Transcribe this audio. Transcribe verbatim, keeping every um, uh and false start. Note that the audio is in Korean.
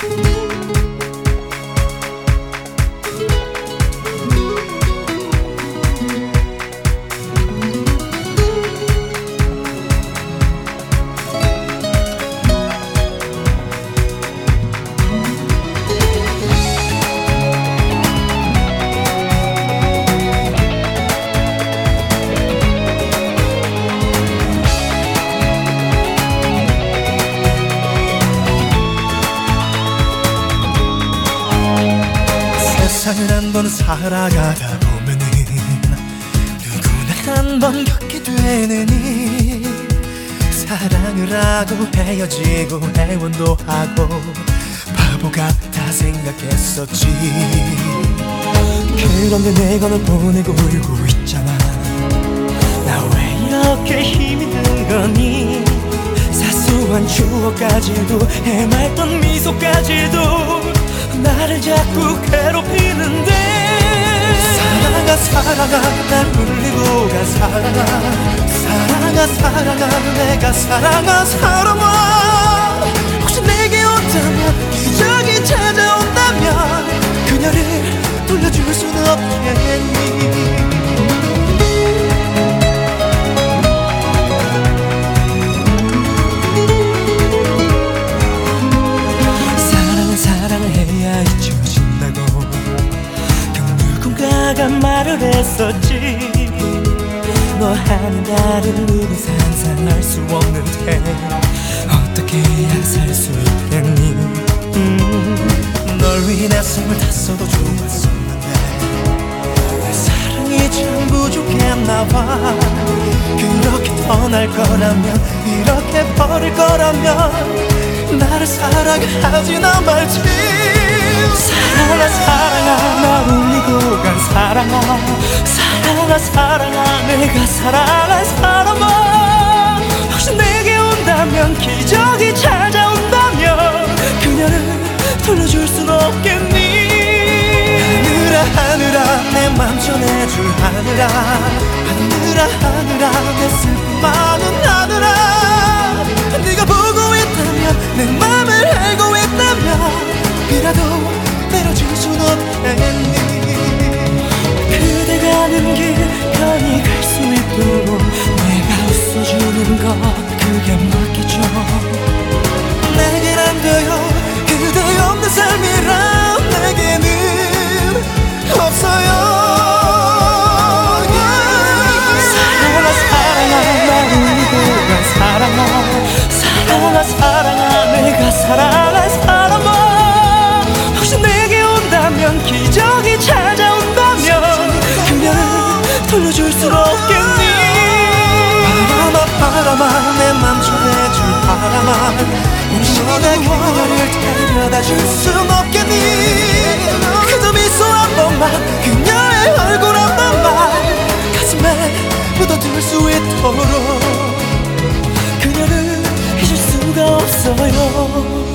세상을 한 번 살아가다 보면은 누구나 한 번 겪게 되는 일, 사랑을 하고 헤어지고 애원도 하고 바보 같아 생각했었지. 그런데 내가 널 보내고 울고 있잖아. 나 왜 이렇게 힘이 든 거니? 사소한 추억까지도 해맑던 미소까지도 나를 자꾸 괴롭히는데. 사랑아 사랑아 날 울리고 가. 사랑아 사랑아 사랑아 내가 사랑아 사랑아. 혹시 내게 온다면 기적이 찾아온다면 그녀를 돌려줄 수는 없겠니? 누군가가 말을 했었지. 너 하는 다른 누군 상상할 수 없는데 어떻게 해야 살 수 있겠니? 음, 널 위해 숨을 탔어도 좋았었는데 내 사랑이 참 부족했나봐. 그렇게 떠날 거라면 이렇게 버릴 거라면 나를 사랑하지나 말지. 사랑아 사랑아 날 울리고 간 사랑아. 사랑아 사랑아 내가 사랑한 사람아. 혹시 내게 온다면 기적이 찾아온다면 그녀를 돌려줄 순 없겠니? 하늘아 하늘아 내 맘 전해줄 하늘아. 하늘아 하늘아 내 슬픔만은 하늘아. 네가 보고 있다면 내 맘을 알고 있다면 이라도 내려줄 순 없겠니? 그대 가는 길 편히 갈 수 있도록 내가 웃어주는 것 그게 맞겠죠. 내겐 안 돼요. 그대 없는 삶이란 내게는 없어요. 사랑아 사랑아 날 울리고 간 사랑아. 사랑아 사랑아 내가 사랑한 사람아. 혹시 내게 온다면 기적이 찾아온다면 그녀를 돌려줄 수 없겠니? 바람아 바람아 내 맘 전해줄 바람아. 혹시 내 그녀를 데려다 줄 순 없겠니? 그저 미소 한 번만 그녀의 얼굴 한 번만 가슴에 묻어둘 수 있도록 그녀를 잊을 수가 없어요.